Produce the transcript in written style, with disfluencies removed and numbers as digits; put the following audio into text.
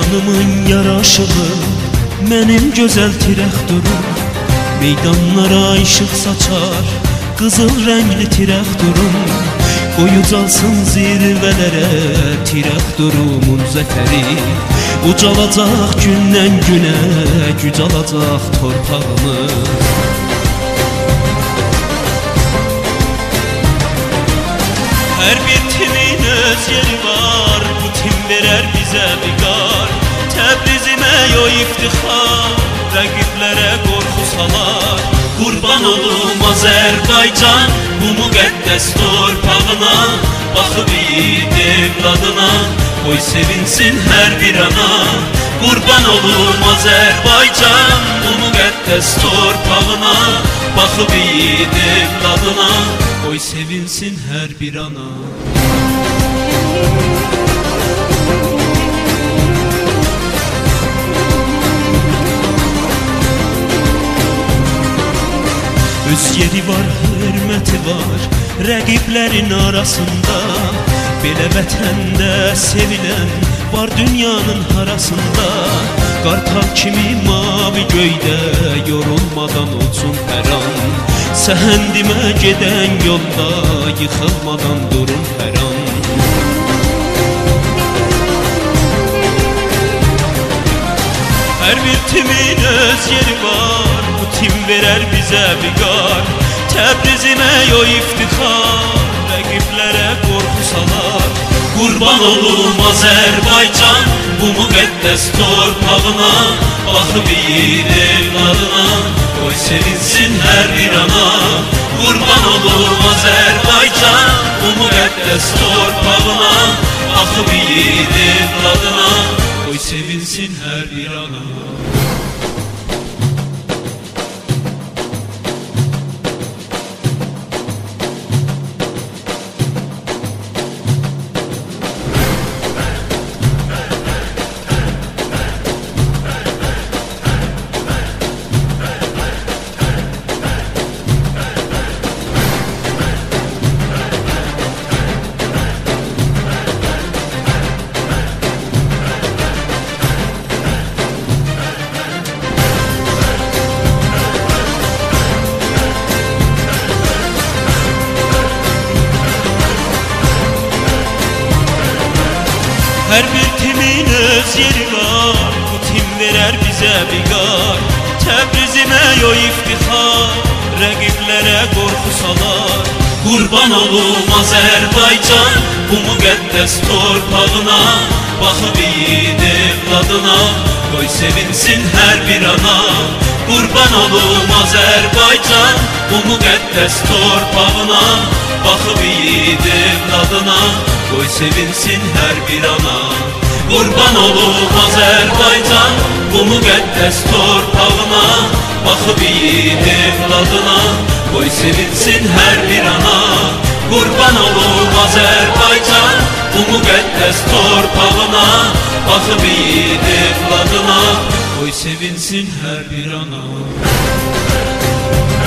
Canımın yaraşığı, mənim gözəl tirəkdurum. Meydanlara işıq saçar, qızıl rəngli tirəkdurum. Qoy ucalsın zirvələrə tirəkdurumun zəfəri. Ucalacaq gündən günə, güc alacaq torpağımız. Hər bir timin öz yeri var, bu tim verər bizə biqar. Təbrizimə yo iftixar, rəqiblərə qorxu salar. Qurban olum Azərbaycan, bu müqəddəs torpağına. Baxıb yiğit evladına, qoy sevinsin hər bir ana. Qurban olum Azərbaycan, bu müqəddəs torpağına. Baxıb yiğit evladına, qoy sevinsin hər bir ana. Öz yeri var, hörməti var, rəqiblərin arasında. Belə vətəndə sevilən var dünyanın harasında. Qartal kimi mavi göydə yorulmadan olsun hər an. Səhəndimə gedən yolda yıxılmadan durun hər an. Hər bir timin öz yeri var, bu tim verər bizə biqar. Təbrizimə yo iftixar, rəqiblərə qorxu salar. Qurban olum Azərbaycan, bu müqəddəs torpağına. Baxıb yiğit evladına, qoy sevinsin hər bir ana. Qurban olum Azərbaycan, bu müqəddəs torpağına. Baxıb yiğit evladına, qoy sevinsin hər bir ana. Hər bir timin öz yeri var, bu tim verər bizə biqar. Təbrizimə yo iftixar, rəqiblərə qorxu salar. Qurban olum Azərbaycan, bu müqəddəs torpağına. Baxıb yiğit evladına, qoy sevinsin hər bir ana. Qurban olum Azərbaycan, bu müqəddəs torpağına. Baxıb yiğit evladına, qoy sevinsin hər bir ana. Qurban olum Azərbaycan, bu müqəddəs torpağına. Baxıb yiğit evladına, qoy sevinsin hər bir ana. Qurban olum Azərbaycan, bu müqəddəs torpağına. Baxıb yiğit evladına, qoy sevinsin hər bir ana.